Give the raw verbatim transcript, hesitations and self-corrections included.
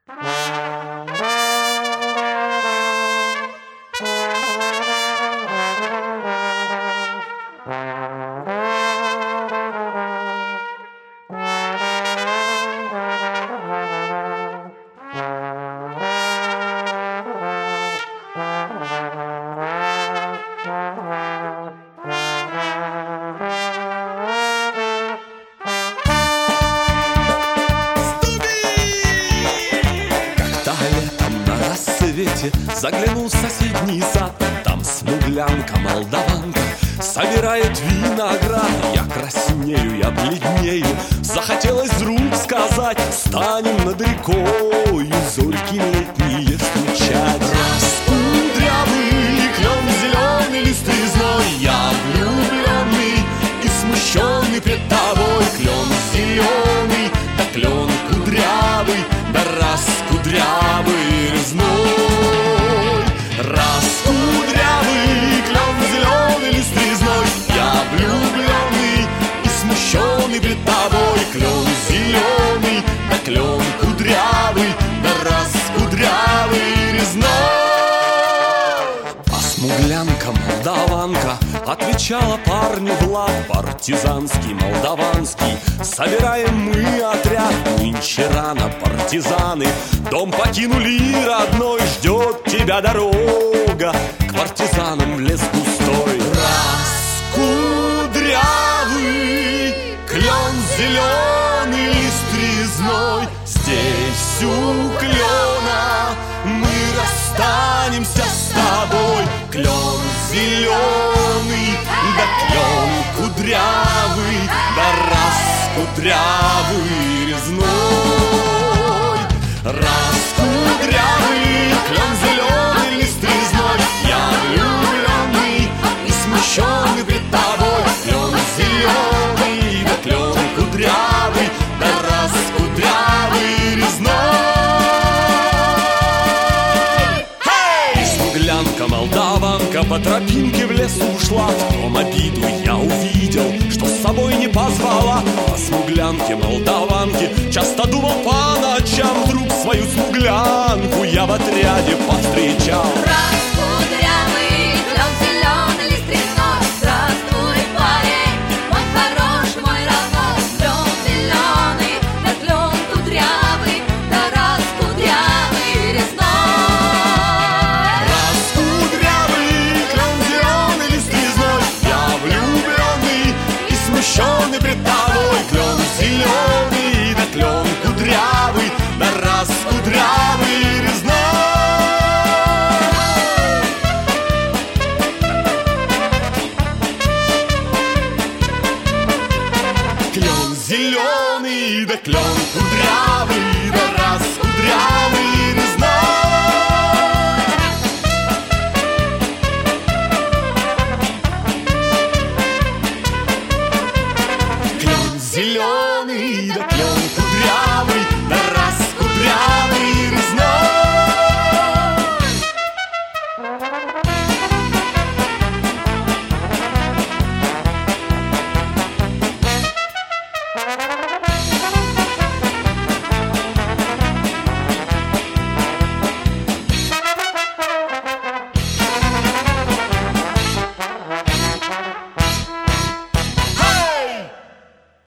Заглянул в соседний сад, там смуглянка, молдаванка собирает виноград. Я краснею, я бледнею, захотелось вдруг сказать: станем над рекою, зорьки летние встречать. Раскудрявый клен зеленый, лист резной, я влюбленный и смущенный пред тобой. Клен зеленый, да клен кудрявый, да раскудрявый резной. Раскудрявый клен зеленый, лист резной, я влюбленный и смущенный пред тобой. Клен зеленый, да клен кудрявый, да раскудрявый резной. А смуглянка, молдаванка отвечала парню в лад: партизанский, молдаванский, собираем мы отряд. Нынче рано, партизаны, дом покинули родной, ждет тебя дорога к партизанам в лес густой. Раскудрявый клен зеленый, лист резной, здесь у клена мы расстанемся с тобой. Клен зеленый, да клен кудрявый, да раскудрявый резной. Раскудрявый клен зеленый, лист резной, я влюбленный и смущенный пред тобой. Клен зеленый, да клен кудрявый, да раскудрявый резной. Hey! Смуглянка, молдаванка по тропинке в лес ушла, но обиду я увидел, что с собой не позвала. О смуглянке, молдаванке часто думал по ночам, вдруг свою смуглянку я в отряде повстречал. Раскудрявый клен зеленый, лист резной, здравствуй, парень, мой хороший, мой родной. Клен зеленый, да клен кудрявый, да раскудрявый резной. Раскудрявый клен зеленый, лист резной, я влюбленный и смущенный пред тобой. Клен зеленый, да клен кудрявый, да раскудрявый резной. Клен зеленый, да клен кудрявый, да раскудрявый резной. Клен зеленый, да клен кудрявый, да раскудрявый резной. Раскудрявый